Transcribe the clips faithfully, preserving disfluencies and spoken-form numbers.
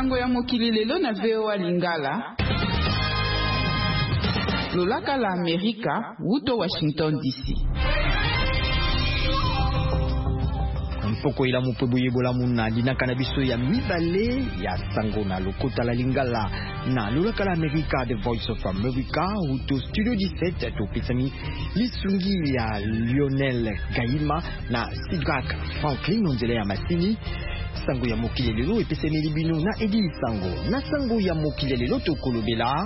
Sango ya mokili lelo na V O A Lingala. Lolaka la Amerika, wuto Washington D C. Mpoko ila mupebu yebola muna dina kanabiso ya mibale ya sango na lokota la Lingala na lolaka la Amerika, The Voice of America, wuto Studio dix-sept to pisami lisungi ya Lionel Gaima na Sidrak Franklin onzele ya Masini. Sango ya mokili lelo epesemi libino na Edi Sango na sango ya mokili lelo to kolobela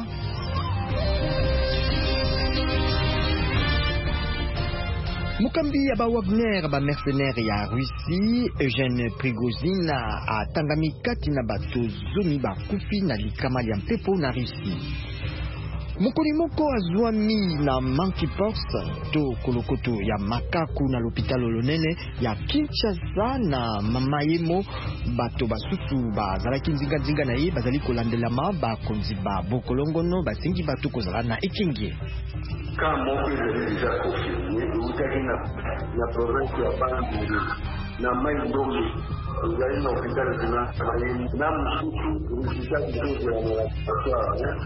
Mukambi ya ba Wagner ba mercenaire ya Russie Eugène Prigozhin atangami kati na bato zomi ba kufi na likama ya mpepo na Russie. Mokoli moko azwami na monkeypox to kolokoto ya makaku na l'hôpital lonene ya Kinshasa na mamayemo bato basusu bazalaki nzinga nzinga na ye bazali kolandelama bakonzi ba bokolongono basengi bato kozala na ekenge. Quand moko ezali deja confirmé eutaki na province ya Bandundu na mai ndombe ezali na hôpital zina na mosusu resultat kidogo ya laboratoire.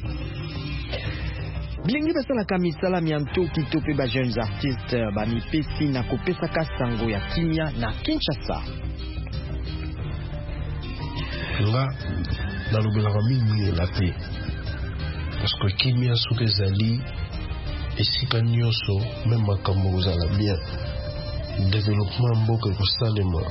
Bilingi basalaka misala miantoki to pe ba jeunes artistes ba mipesi na kopesaka sango ya kimia na Kinshasa. Nga nalobelaka mingi la te parce que kimia soki ezali esika nyonso meme makambo kozala bien développement mboka ekosalema.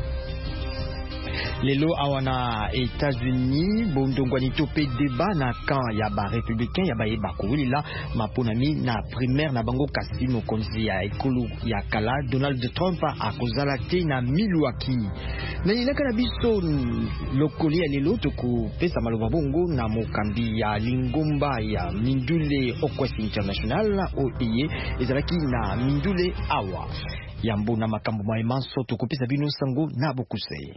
Lelo awana États-Unis bondongwani tope débat na camp ya ba républicain ya ba yeba koulila maponami na primaire na bango kasi mokonzi ya ekolo ya kala Donald Trump akozala te na Milwaukee. Na ilaka na biso lokoli ya lelo toko pesa maloba bongo na mokambi ya lingomba ya Mindule Okwesi International O I E ezalaki na Mindule awa yambo na makambo maemanso toko pesa bino sango na bokuse.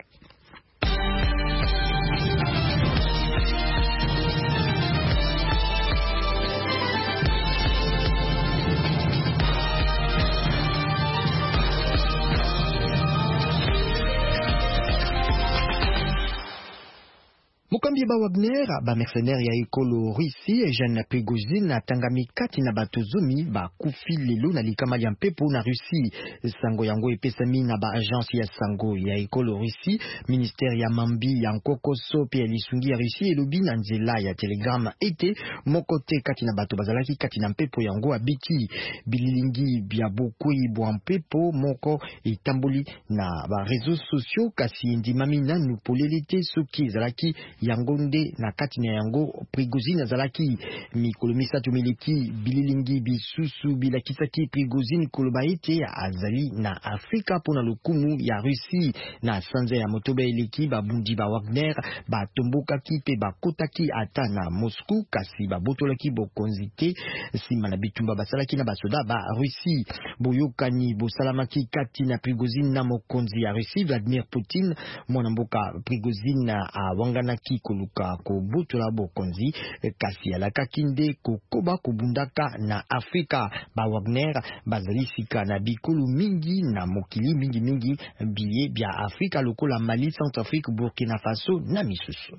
Mukambi ba Wagner ba mercenaire ya ekolo Russie Eugène Prigozhin atangami kati na bato zomi ba kufi lelo na likama ya mpepo na Russie. Sango yango epesami na ba agence ya sango ya ekolo Russie, ministère ya mambi ya nkokoso pe ya lisungi ya Russie elobi na nzela ya telegram ete mokote kati na bato bazalaki kati na mpepo yango abiki bililingi bya bokui bwa mpepo moko etamboli na ba réseaux sociaux kasi ndimami nanu polelite soki ezalaki yango nde na kati na yango Prigozhin azalaki mikolo misatu miliki bililingi bisusu bilakisaki Prigozhin koloba ete azali na Afrika pona lokumu ya Russie na sanza ya motoba eleki babundi ba Wagner batombokaki pe bakotaki ata na Moscou kasi babotolaki bokonzi te sima na bitumba basalaki na basoda ba Russie. Boyokani bosalamaki kati na Prigozhin na mokonzi ya Russie Vladimir Poutine mwana mboka Prigozhin awanganaki koluka kobotola bokonzi kasi alakaki nde kokoba kobundaka na Afrika. Ba Wagner bazali sika na bikolo mingi na mokili mingi mingi biye bya Afrika lokola Mali, Centrafrique, Burkina Faso na misusu.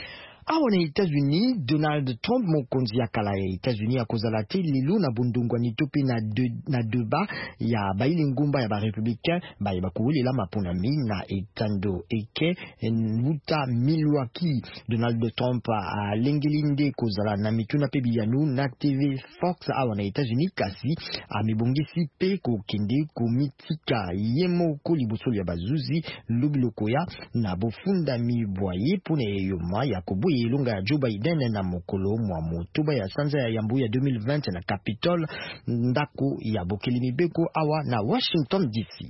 Awa na États-Unis, Donald Trump mokonzi ya kala ya États-Unis akozala te lelo na bondongwani tope na de, na deba ya baile ngumba ya ba républicain ba yeba kowelela maponami na etando eke nuta Milwaukee. Donald Trump a lengelinde kozala na mituna pe biyanu na T V Fox awa na États-Unis kasi amebongisi pe kokende komitika yemo ko liboso ya bazuzi lobilokoya na bofunda mibwaye pona yoma ya kobo elonga ya Joe Biden na mokolo mwa motoba ya sanza ya yambu ya deux mille vingt na Capitol ndako ya bokeli mibeko awa na Washington D C.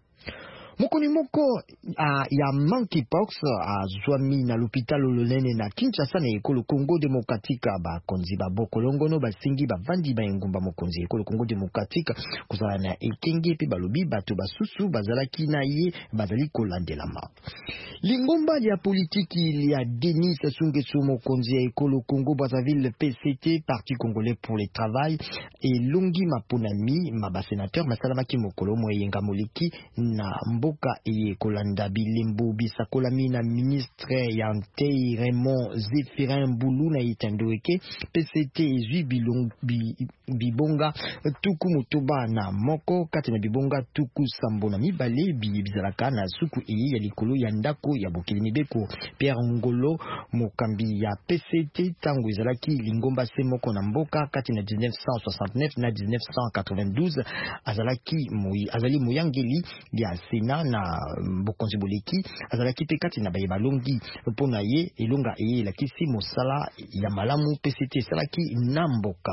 Mokoni moko uh, ya monkeypox azwami uh, na l'hôpital lonene na Kinshasa na ekolo Congo Démocratique ba konzi ba bokolongono basingi bavandi ba engumba mokonzi ekolo Congo Démocratique kozala na ekenge pe balobi bato basusu bazalaki na ye bazali kolandelama. Lingomba ya politiki ya Denis Sassou Nguesso mokonzi ya ekolo Congo Brazzaville P C T Parti Congolais pour le Travail et Longi Maponami maba sénateur masalamaki mokolo moyenga moleki na mbo mboka eye kolanda bilembo bisakolami na ministre ya Ntei Raymond Zéphirin Boulou na itandoeke P C T ezwi bilong bi, bibonga tuku motoba na moko kati na bibonga tuku sambo na mibale bi bizalaka na suku eye ya likolo ya ndako ya Bokili Mibeko. Pierre Ngolo mokambi ya P C T tango ezalaki lingomba se moko na mboka kati na dix-neuf cent soixante-neuf na dix-neuf cent quatre-vingt-douze azalaki moyi azali moyangeli ya Sena na bokonzi boleki azalaki pe kati na baye balongi pona ye elonga eye lakisi mosala ya malamu P C T salaki na mboka.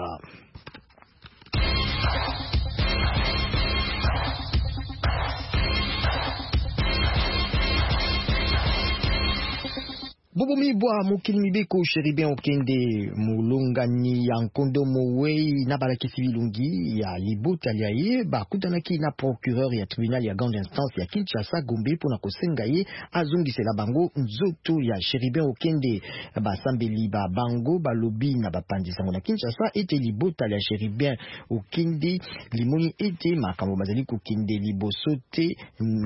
Bobo mibwa Mokili Mibeko Cheribin Okende mulungani ya nkondo mowei na balakisi bilungi ya libota liaye bakutanaki na procureur ya tribunal ya grande instance ya Kinshasa Gombe pona kosenga ye azongisela bango nzoto ya Cheribin Okende. Basambeli ba bango balobi na bapandisa na Kinshasa ete libota ya Cheribin Okende limoni ete makambo mazali kokende liboso te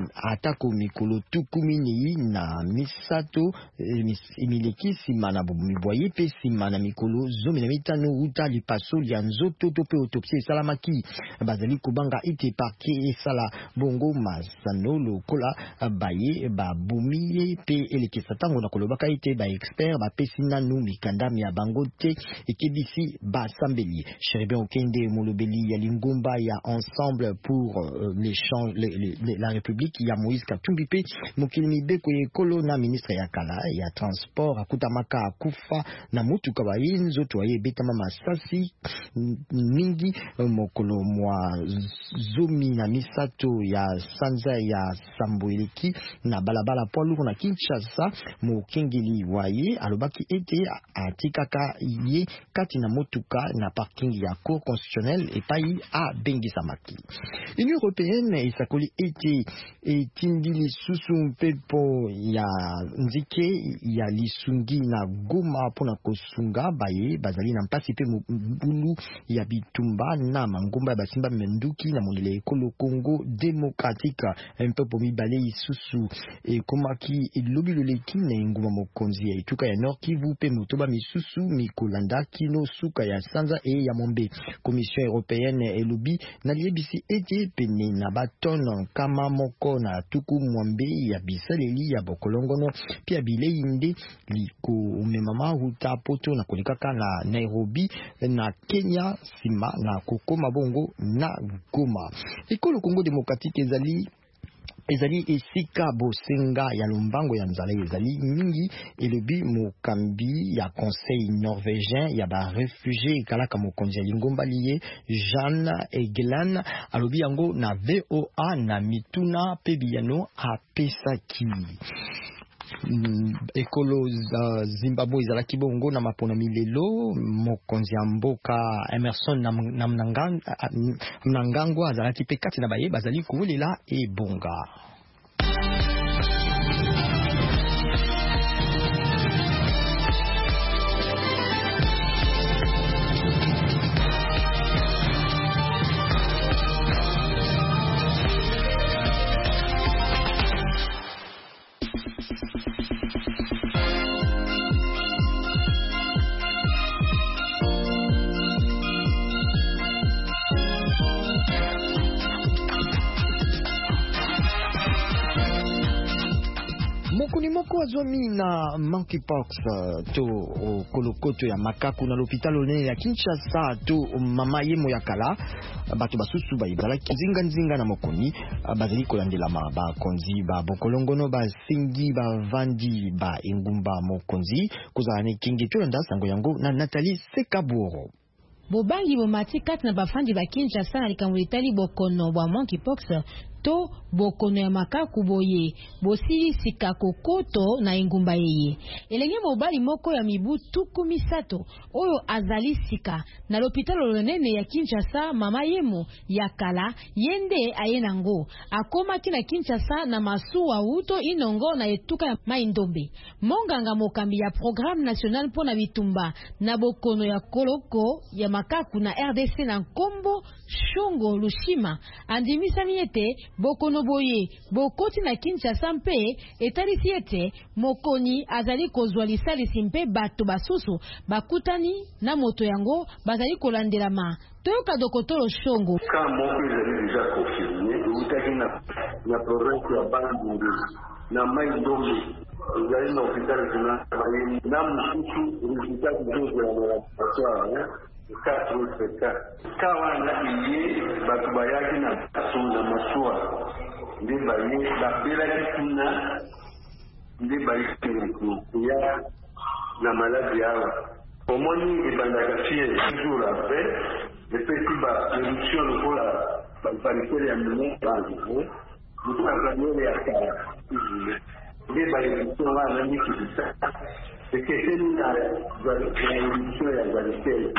atako mikolo tukumini na misato eh, Emileki simana bomiboye pe simana mikolo zomi na mitano uta lipaso lya nzoto to pe autopsie salamaki bazali kubanga ite parke esala bongo masano lokola baye babumiye pe elekisa tango na kolobaka ite ba expert ba pesina nu mikanda ya bango te ekebisi basambeli. Cheribin Okende molobeli ya lingomba ya ensemble pour euh, l'échange le, le, le, la République ya Moïse Katumbi pe Mokili Mibeko ekolo na ministre ya kala ya transport akutamaka akufa na mutuka baye nzoto aye betama masasi mingi mokolo mwa zomi na misato ya sanza ya Samboeleki na balabala poilu na Kinshasa. Mokengeli waye alobaki ete atikaka ye kati na motuka na parking ya cour constitutionnelle epai a bengisamaki. Union européenne isakoli ete etindi lisusu mpepo ya nzike ya lisungi na Goma pona kosunga baye bazali na mpasi pe mbulu ya bitumba na mangomba ya basimba menduki na mondele ekolo Congo démocratique. Mpepo mibale isusu ekomaki elobi loleki na nguma mokonzi ya ituka ya Nord Kivu pe motoba misusu mikolanda kino suka ya sanza e ya mombe. Commission européenne elobi na liebisi ete pene na baton kama moko na tuku mwambe ya bisaleli ya bokolongono pia bilei nde liko umemama huta poto na kolikaka na Nairobi na Kenya sima na kokoma bongo na Goma. Ekolo Congo démocratique ezali ezali esika bosenga ya lombango ya nzala ezali mingi elobi mokambi ya conseil norvégien ya ba réfugié kalaka mokonzi ya lingomba liye Jeanne Eglan alobi yango na V O A na mituna pe biyano apesaki. Mm, ekolo uh, Zimbabwe ezalaki bongo na mapona milelo mokonzi ya mboka Emerson na Mnangagwa azalaki pe kati na baye bazali kowelela ebonga. Moko azwami na monkeypox to kolokoto ya makaku na l'hôpital onene ya Kinshasa to mama yemo ya kala bato basusu bayibala nzinga nzinga na mokoni bazali kolandela ba konzi ba bokolongono ba singi ba vandi ba engumba mokonzi kozala ne kingi to nda sango yango na Nathalie Sekaburo. Bobangi bomati kati na bafandi ba Kinshasa na likambo litali bokono bwa monkeypox to bokono ya makaku boye bosili sika kokoto na engumba yeye. Elenge mobali moko ya mibu tuku misato oyo azali sika na l'hôpital lonene ya Kinshasa mama yemo ya kala yende ayenango akomaki na Kinshasa na masuwa uto inongo na etuka ya Maindombe. Monganga mokambi ya programme national pona bitumba na bokono ya koloko ya makaku na R D C na Kombo Shongo Lushima andimisa miete bokono boye bokoti na Kinshasa mpe etalisi ete mokoni azali kozwa lisalisi mpe bato basusu bakutani na moto yango bazali kolandelama. Toyoka Dokotoro Shongo. Quand mon pays est déjà confirmé, vous avez la province de Bandundu, na Maïdomi, vous avez l'hôpital de Nambaye, Namususu, résultat de la laboratoire, quatre autres cas. Quand on a lié, Batubayaki na Kasuna Masua, les baillés, la Bela les baillés, il y a la maladie. Au moins, il y a la fièvre, un jour après, les petits bas, l'éruption pour la parité de l'année, vous pouvez gagner les accords. Les bas, l'éruption là, l'année qui dit ça. C'est que c'est une éruption et la qualité.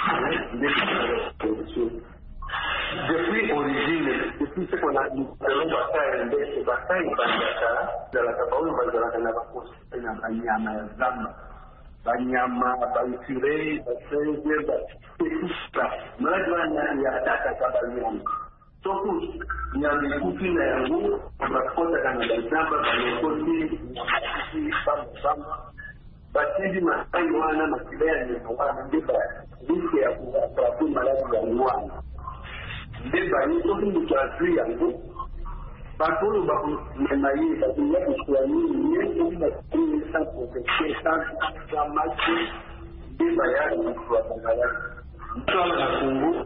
Depuis l'origine, depuis ce qu'on a dit, nous bataille, les batailles, dans la Cameroun, dans la Canada, dans la Zamba. Banyama, Bansire, Basenze, Batekusha, Malajwana ya Ataka Kabaliani. Soku, Nyami Kupi na yangu, Bakota Kanada Zamba, Banekoti, Nyami Bamba, Batidi Masai wana, Makilea ni wana, Ndeba, Lise ya Kuwaprapu Malaji ya Mwana. Ndeba, Nisoku Mutazri yangu, Bakolo baku memaye bakuya kushwani nyingi na kuni sa protection sana kama bima ya kwa Tanzania. Mtala na Kongo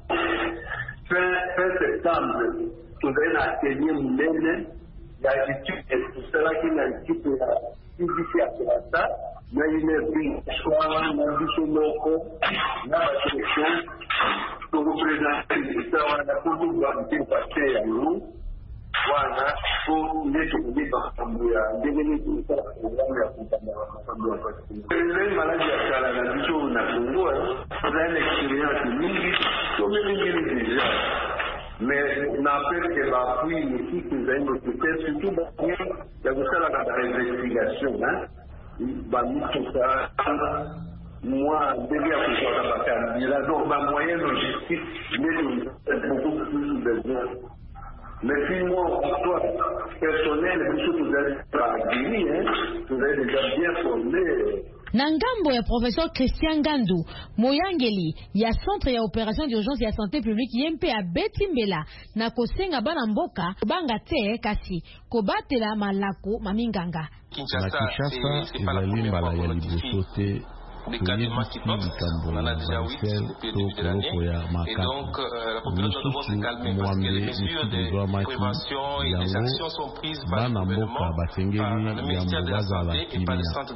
fin septembre tunaenda atelier mnene ya étude kusala kina équipe ya physique ya Kinshasa na ile bi swala na bisomoko na selection pour représenter ça na kuwa mpate ya nous. Wana pour les trouver dans le devenir de ça programme ya kupanda masambo kwa siku. Ile maladi ya kala na bicho na Kongo c'est une expérience mingi comme mingi déjà. Mais n'empêche que l'appui ici nous a une peut-être surtout bien il y a ça la investigation hein. Ba tout ça moi déjà pour ça ba kan il a donc ma moyen logistique mais beaucoup plus besoin. Mais si moi, toi, personnel, vous avez déjà bien formé. Na ngambo ya professeur Christian Gandu Moyangeli ya centre ya opération d'urgence ya santé publique yempe a betimbela na kosenga bana mboka banga te kasi kobatela malako maminganga. Kinshasa ezali mbala ya liboso te toyebisi likambo ya vaisel to koloko ya makako mosusu mwambe mosusu ezwamaki yango bana mboka basengeli yambo bazala kimia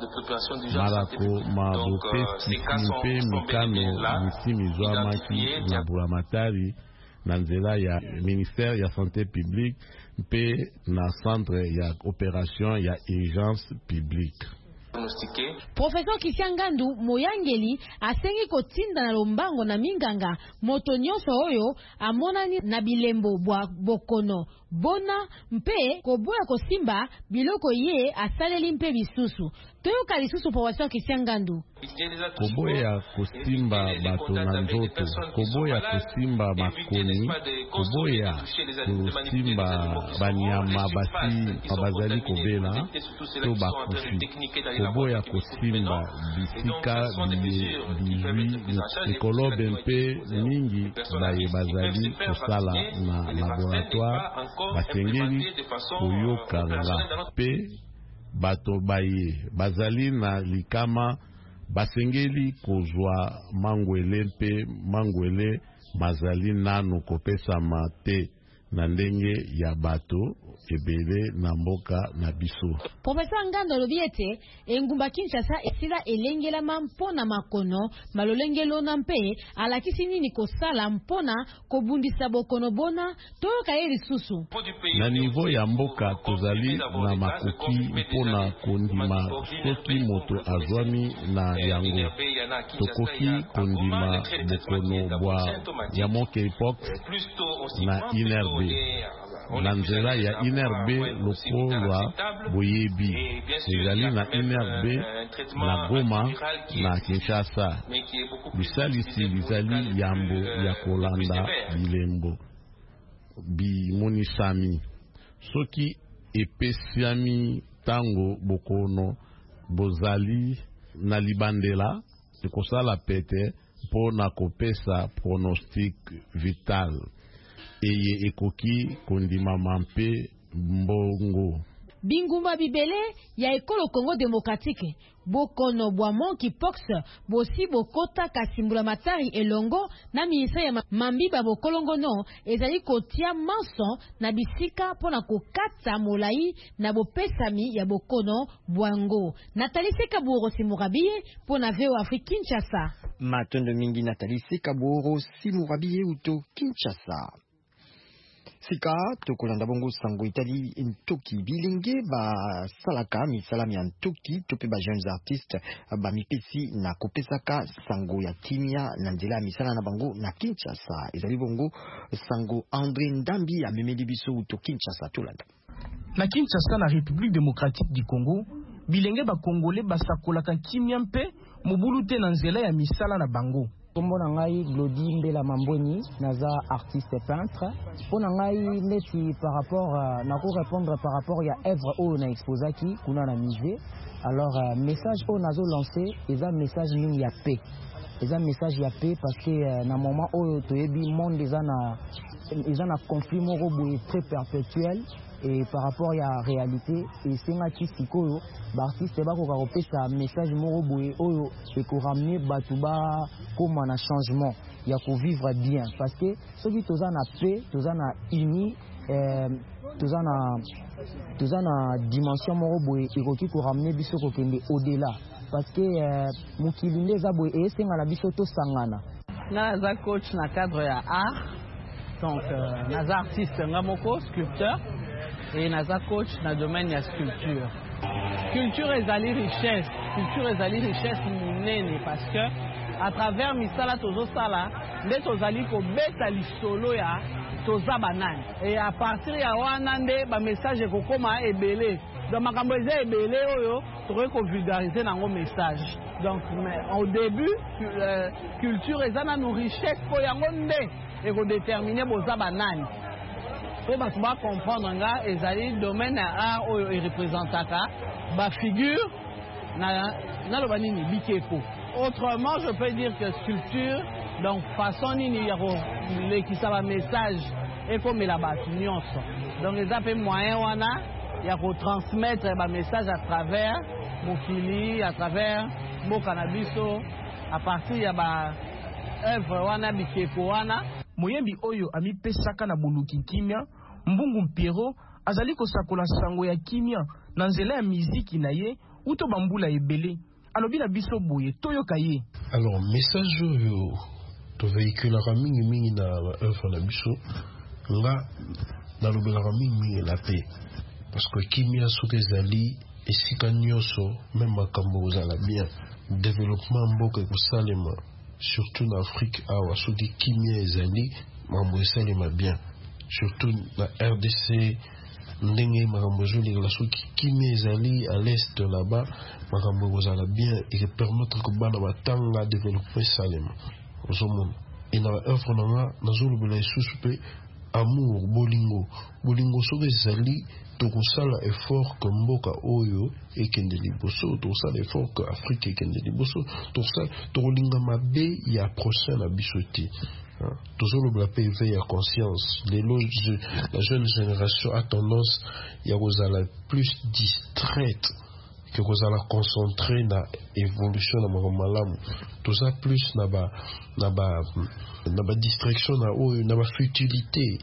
malako mabopesi mpe mikano misimi ezwamaki na bulamatari na nzela ya ministère ya santé publique mpe na centre ya opération ya urgence publique. Professeur Kishangandu Moyangeli asengi kotinda na lombango na minganga moto nyonso oyo amonani na bilembo bwa bokono bona mpe koboya kosimba biloko ye asaleli mpe bisusu toyoka lisusu professeur Kishangandu. Koboya kosimba bato na nzoto, koboya kosimba makoni, koboya kosimba banyama basi abazali kobela to bakufi, koboya kosimba bisika bizwi ekolobe mpe mingi baye bazali kosala na laboratoire basengeli koyokanga mpe bato baye bazali na likama basengeli kozwa mangwele mpe mangwele mazali nano kopesama te na ndenge ya bato ebele na mboka na biso. Professeur Ngando lobiete engumba Kinshasa esila elengela mpona makono malolengelo na mpe alakisi nini kosala mpona kobundisa bokono bona toyoka ye lisusu. Na niveau ya mboka tozali na makoki mpona kondima soki moto azwami na yango tokoki kondima bokono bwa ya moke epoch na I N R B na nzela ya I N R B lokolwa boyebi ezali na I N R B na Goma na Kinshasa bisalisi bizali yambo ya kolanda bilembo bimonisami soki epesiami tango bokono bozali na libandela ekosala pete po na kopesa pronostic vital eye ekoki kondimama mpe mbongo. Bingumba bibele ya ekolo Congo démocratique bokono bwa monkeypox bosi bokota kasimbula matari elongo na ministère ya mambiba bokolongono ezali kotia manso na bisika pona kokata molai na bopesami ya bokono bwango. Nathalie Sekaburo Simurabiye pona V O Afrique Kinshasa. Matondo mingi Nathalie Sekaburo Simurabiye uto Kinshasa. Sika tokolanda bongo sango itali ntoki bilinge ba salaka misala ya ntoki tope ba jeunes artistes ba mipesi na kopesaka sango ya kimia na nzela misala na bango na Kinshasa. Ezali bongo sango André Ndambi amemeli biso uto Kinshasa tolanda. Na Kinshasa na République démocratique du Congo bilenge ba congolais basakolaka kimia mpe mobulute na nzela ya misala na bango. Kombo na ngai Glody Mbela Mamboni, naza artiste peintre. Po na ngai neti par rapport uh, na ko répondre par rapport ya œuvre o na exposaki kuna na musée. Alors uh, message o nazo lancer eza message mingi ya paix. Eza message ya paix parce que uh, na moment o toyebi monde eza na eza na conflit moko boye très perpétuel. Et par rapport à la réalité, et c'est un sikoyo, l'artiste va kopesa sa message moro boye oyo et ko ramener batuba comme un changement, il y a ko vivre bien parce que ceux qui toza na paix, toza na uni, euh toza na toza na dimension moro boye et ko ko ramener biso ko kende au-delà parce que euh, mukili ndeza boye et c'est ngala biso to sangana. Na za coach na cadre ya art. Donc euh, na artiste ngamoko sculpteur. Et naza coach na domaine ya sculpture. Culture ezali richesse, culture ezali richesse munene parce que à travers misala tozo sala, nde tozali ko beta lisolo ya toza banani. Et à partir ya wana nde ba message ko koma ebele. Donc makambo eza ebele oyo tokoki ko vulgariser nango message. Donc mais, au début euh, culture ezana no richesse po yango nde et ko déterminer boza banani. Pour comprendre nga ezali domaine art oyo e représentaka ba figure na na lo banini bikepo. Autrement, je peux dire que sculpture donc façon nini ya ko le ki sa ba message et comme la batu nyonso. Donc les appels moyens wana ya ko transmettre ba message à travers mokili, à travers mo cannabiso à partir ya ba œuvre wana bikepo wana. Moyembi oyo ami pesaka na buluki kimia mbungu mpiro azali kosakola sango ya kimia na nzela ya miziki na ye uto bambula ebele alobi na biso boye toyoka ye. Alors message oyo to véhiculera mingi mingi na œuvre na biso nga na lobelaka mingi mingi la paix parce que kimia soki ezali esika nyonso même makambo ozala bien développement mboka ekosalema surtout en Afrique awa soki kimia ezali mambo esalema bien surtout na R D C ndenge makambo ezolekela soki kimia ezali à l'est là-bas makambo ezala bien et permettre que bana batanga développer esalema ozomona et na œuvre nanga nazolobela lisusu mpe amour bolingo bolingo soki ezali tokosala effort que mboka oyo ekende liboso tokosala effort que Afrique ekende liboso tokosala tokolinga mabe ya prochain na biso te tozolobela mpe éveil ya conscience lelo la jeune génération a tendance ya kozala plus distraite que kozala concentré na évolution na makambo malamu toza plus na ba na ba na ba distraction na oyo na ba futilité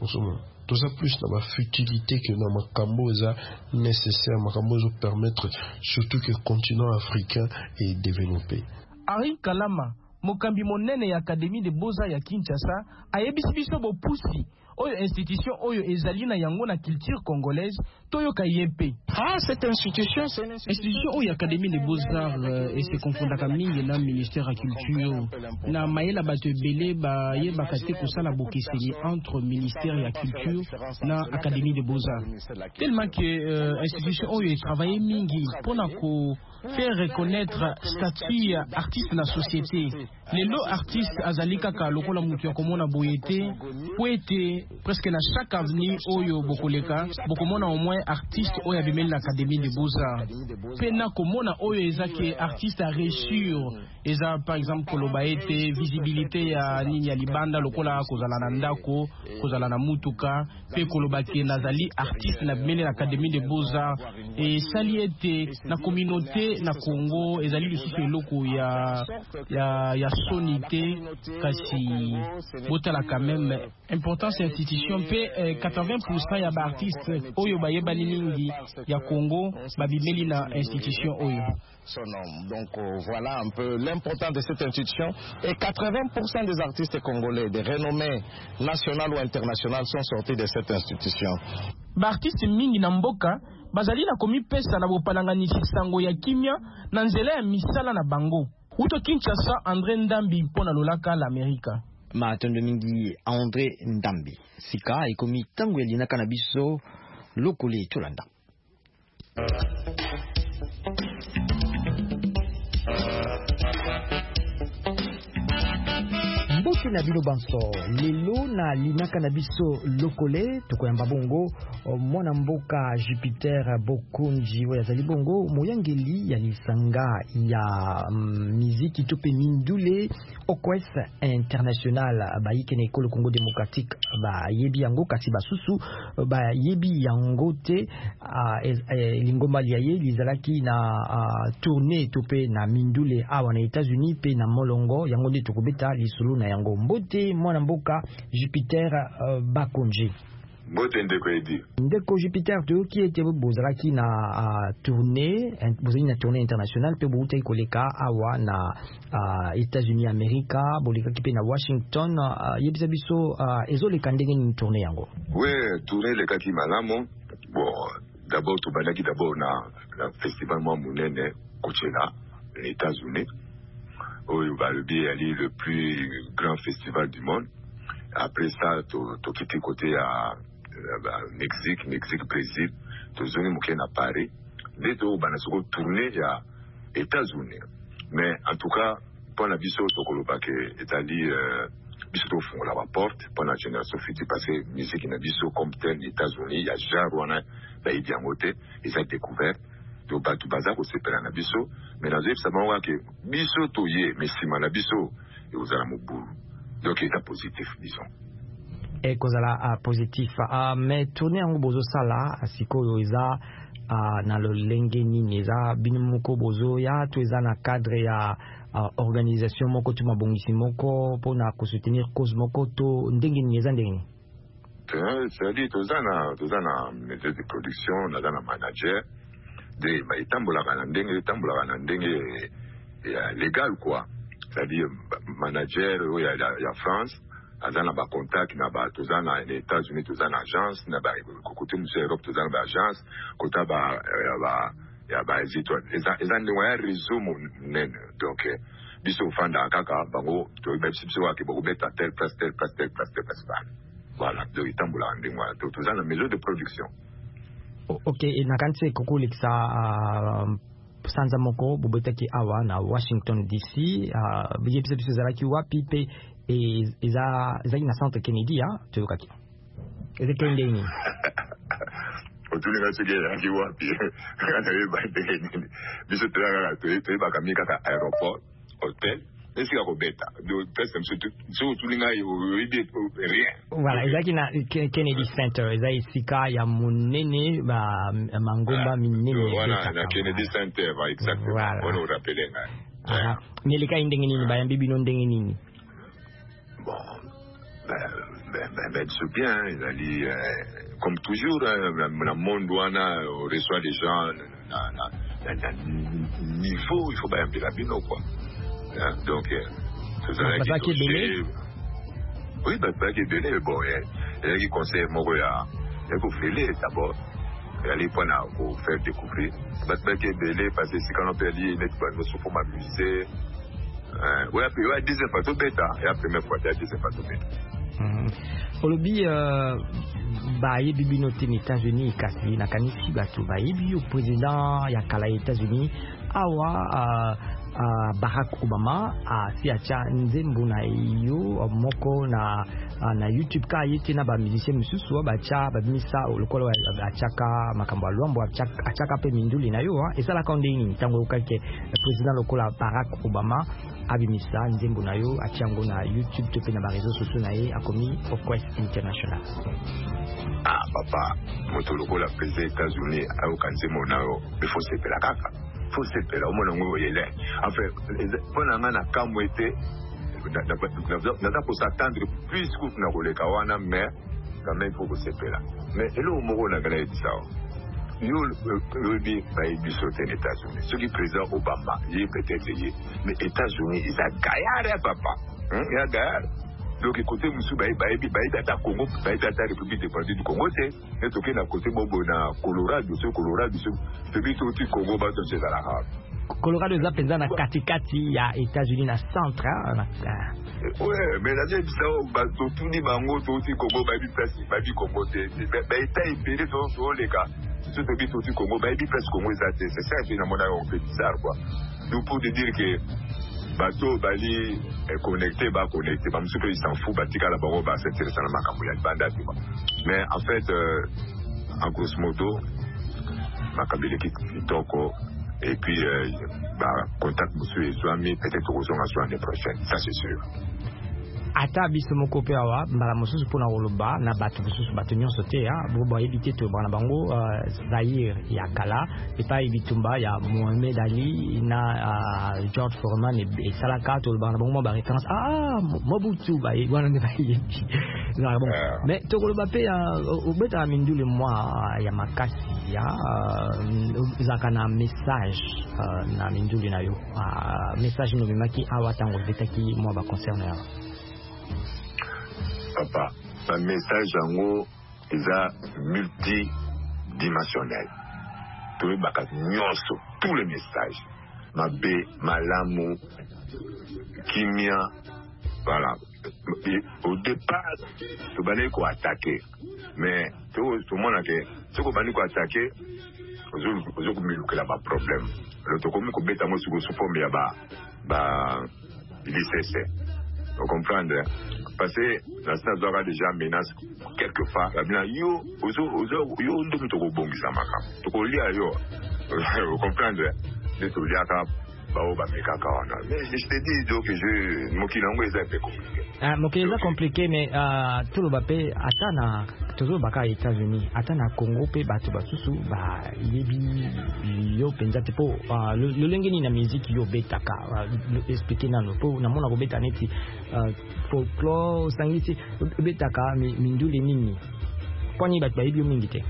toza plus na ba futilité que na makambo eza nécessaire makambo ezo permettre surtout que le continent africain est développé. Henri Kalama mokambi monene ya Académie de Beaux-Arts ya Kinshasa ayebisi biso bopusi oyo institution oyo ezali na yango na culture congolaise toyoka yepe. Ah, cette institution c'est une institution oyo Académie de Beaux-Arts euh, et se confondaka mingi na ministère ya culture na mayela bato ebele ba yebaka te kosala bokeseni entre ministère ya culture na Académie de Beaux-Arts tellement que euh, institution oyo travaille mingi pona ko faire reconnaître statut artiste na société. Lelo artiste azali kaka lokola mutu ya komona boyete poete presque na chaque avenue oyo bokoleka bokomona au moins artiste oyo abimeli na Académie des Beaux-Arts. Pena komona oyo ezaki artiste à réussir eza par exemple koloba ete visibilité ya nini ya libanda lokola kozala na ndako kozala na mutuka pe koloba ke nazali artiste na bimeli na Académie des Beaux-Arts et sali ete na communauté na Congo ezali lisusu eloko ya ya ya sonité kasi botala quand même importance institution pe eh, quatre-vingts pour cent ya ba artiste oyo bayebani mingi ya Congo babimeli na institution oyo. Donc euh, voilà un peu l'importance de cette institution et quatre-vingts pour cent des artistes congolais de renommée nationale ou internationale sont sortis de cette institution. Ba artiste mingi na mboka bazali na komi pesa na bopalanganisi sango ya kimia na nzela ya misala na bango. Uto Kinshasa, André Ndambi pona lolaka l'Amérique. Matondo mingi André Ndambi sika ikomi tangu elina kanabiso lokole tolanda. Mbote na bino banso lelo na linaka na biso lokole tokoyamba bongo mwana mboka Jupiter Bokonji oyo azali bongo moyangeli ya lisanga ya um, miziki tope mindule Okwes International bayike na ekolo Congo Démocratique bayebi yango kasi basusu bayebi yango te uh, e, e, lingomba liaye lizalaki na uh, tournée tope na mindule awa na États-Unis pe na molongo yango nde tokobeta lisulu na yango mbote mwana mboka Jupiter uh, Bakonji. Mbote ndeko edi. Ndeko Jupiter to ki ete bozalaki na uh, tournée bozali na tournée internationale pe bouta koleka awa na uh, États-Unis Amerika boleka ki pe na Washington uh, yebisa biso uh, ezoleka ndenge ni tournée yango. Ouais, tournée le kaki malamo. Bon, d'abord to balaki d'abord na, na festival mo munene Coachella les États-Unis. Oyo balobi ali le plus grand festival du monde. Après ça to to kiti côté à Mexique, Mexique, Brésil, tozoni moke na Paris. Dès to banasoko tourner ya États-Unis. Mais en tout cas, pour la biso tokoloba ke etali euh, biso to fongola la porte pour la génération future parce que musique na biso comme tel États-Unis, il y a jarwana ba idi amote, ils ont découvert to batu baza ko sepela na biso, mais na zef sabawa ke biso to ye, mais si na biso et aux ala mobulu. Donc état positif disons. Et kozala uh, positif uh, mais tourner en bozo sala sikoyo eza uh, na lo lenge nini eza bino moko bozo ya to eza na cadre ya uh, organisation moko tuma bongisi moko pona ko soutenir cause moko to ndenge ni eza ndenge. C'est-à-dire tozana tozana maître de production na na manager de ba itambola kana ndenge itambola kana ndenge ya légal quoi. C'est-à-dire manager ya ya France azana ba contact na ba tozana les États-Unis tozana agence na ba côté monsieur Europe tozana ba agence côté ba ya ba ya ba étoile eza eza ni wa réseau mon donc biso fanda kaka bango to ba biso wa ke bo beta tel place tel place tel place tel place voilà donc itambula ndi moi tozana maison de production. OK et na kanse kokole kisa sanza moko bobetaki awa na Washington D C uh, biye biso biso zalaki wapi pe eza eza ina centre Kennedy ya tuyokaki eze kende ni otulinga tsike ya ki wapi kana ba de biso tera to to ba kamika ka aéroport hôtel esi ka kobeta do pesa msutu so otulinga yo ibe rien voilà eza kina Kennedy Center eza isika ya munene ba mangomba minene voilà na Kennedy Center va exactement on nous rappeler nga ah nilika ndenge nini ba yambibi no ndenge nini. Bon, ben, ben, ben, ben c'est bien, il a dit, euh, comme toujours, euh, dans le monde où on, a, on reçoit des gens à niveau, il faut bien un peu la quoi. Hein? Donc, euh, c'est ça qui est donné. Oui, ben, c'est ça qui est donné, bon, il y a qui conseille, moi, il y a, il y a qu'on fait les d'abord. Il y a les points pour faire découvrir. C'est ça qui est donné, parce que si quand on peut dire, il y a des choses pour m'amuser. Euh, ouais, puis ouais, dix pas tout bêta. Et la première fois, il y a dix pas tout bêta. Olobi, bah, il y a noté aux États-Unis, kasi na kanisi batu bah, il y a le président ya kala États-Unis, awa uh, Barack Obama, a siacha nzembo na iyo moko na na YouTube ka yete na ba musicien mususu ba cha ba misa lokolo achaka makambo alwambo achaka pe minduli na yo esala konde ni tango kake president lokola Barack Obama abimisa nzembo na yo atiango na YouTube to pe na ba réseaux sociaux na ye akomi Quest International. Ah papa moto lokola président États-Unis au kanzemo na yo il faut se pela kaka faut se pela au mona ngo yele en fait pona ngana kamwete n'a pas s'attendre plus que na koleka wana mais quand même faut se pela mais elo moko na gala ça yo le bi bay bi sauter les États-Unis ce qui président Obama il peut-être y mais États-Unis ils a gaillard papa hein il a gaillard donc côté musu bay bay bay data Congo bay data République démocratique du Congo c'est et toke na côté bobo na Colorado ce Colorado ce celui tout Congo ba to c'est la Colorado za penza na katikati ya États-Unis na centre hein. Ouais mais la vie ça ba to tout ni bango to ti Congo ba bi place ba bi Congo c'est ba état impéré to to les gars ce to bi to ti Congo ba bi place Congo ça c'est ça c'est na mona on fait bizarre quoi donc pour te dire que bateau bali est connecté ba connecté ba monsieur il s'en fout ba tika la bango ba c'est intéressant na makambo ya banda tu vois mais en fait euh, en grosso modo makabile kitoko et puis euh, bah contact monsieur Ezwami peut-être aux gens l'année prochaine ça c'est sûr. Ata biso moko pe awa mbala mosusu pona koloba na bato mosusu bato nyonso te ya bo ebite to bana bango Zaire ya kala epa ebitumba ya Mohamed Ali na George Foreman et Salaka to bana bango ba référence ah Mobutu ba wana ne ba yebi na bon mais to koloba pe obeta mindule moi ya makasi ya zakana message na mindule na yo message no bimaki awa tango betaki moi ba concerne papa, un message en haut est multidimensionnel. Tous les messages. Ma B, ma lamu, kimia, voilà. Et au départ, tu vas aller attaquer. Mais tout le monde a que, ce qu'on va aller attaquer, vous avez un problème. Le tokomi ko beta mo sugo supo mi aba ba ilisese. Vous comprenez? Parce que la station aura déjà menace quelque part. La bien yo, ozo ozo yo ndo mtoko bongi samaka. Toko lia yo. Vous comprenez? De to lia ka bao ba meka ka wana. Mais je te dis donc que je mokilango est un peu compliqué. Ah mokilango est compliqué mais euh tout le bapé atana toujours baka États-Unis, atana Congo pe bato basusu ba yebi yo penza tepo le lengeni na musique yo betaka expliquer nano po na mona ko beta neti folklore sangiti betaka mindule nini kwani bato ba yebi mingi te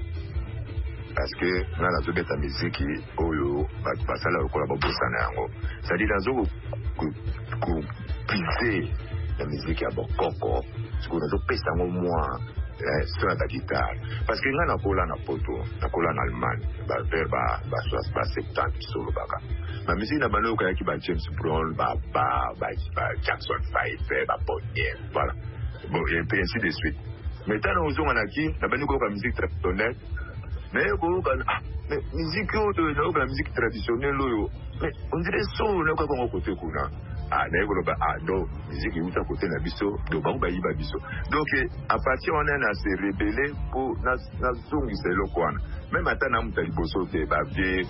parce que na la beta musique oyo ba basala ko la bossa na yango ça dit dans zo ko piser la musique ya bokoko ce qu'on a pesa ngo moi sur la guitare parce que ngana kola na poto na kola na Allemagne ba verba ba ba septante solo baka ma musique na bano ka ki ba James Brown ba ba ba Jackson five ba Bonnier voilà bon et puis ainsi de suite mais tant aux on a qui na bano ko ka musique traditionnelle mais ko ka mais musique de la musique traditionnelle yo mais on dirait son na ko ko côté kuna ah n'est-ce pas ah non musique est à côté na biso donc ba ba yiba biso donc à partir on est à se rebeller pour na na zongi c'est le quoi même atana mutali boso te ba vie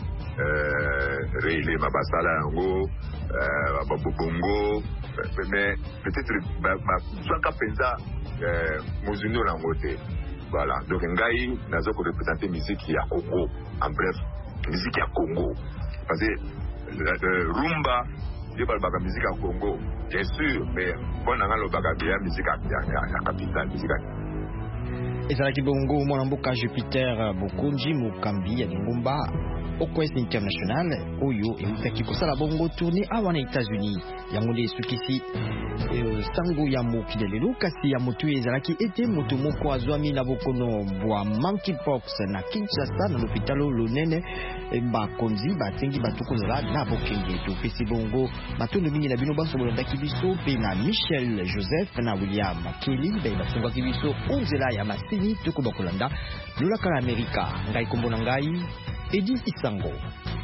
euh relé ma basala ngo euh ba bongo mais peut-être ba soit ka penza euh mozuno na ngote voilà donc ngai nazo ko représenter musique ya Congo en bref musique ya Congo parce que rumba il y a la musique à Congo, bien sûr, mais quand on a la musique à la capitale, musique à ezalaki bongo mwana mboka Jupiter Bokonji Mukambi ya Ngumba au Quest International oyo eutaki kosala bongo tourner awa na États-Unis yango nde sukisi sango ya mokili lelo kasi ya moto ezalaki ete moto moko azwami na bokono bwa monkeypox na Kinshasa na l'hôpital lonene bakonzi batengi batukozala na bokenge topesi bongo matondo mingi na bino basobolondaki biso pe na Michel Joseph na William Kelly be basongaki biso onzela ya masini toko bakolanda lolaka la Amerika ngai kombo na ngai Edi Isango.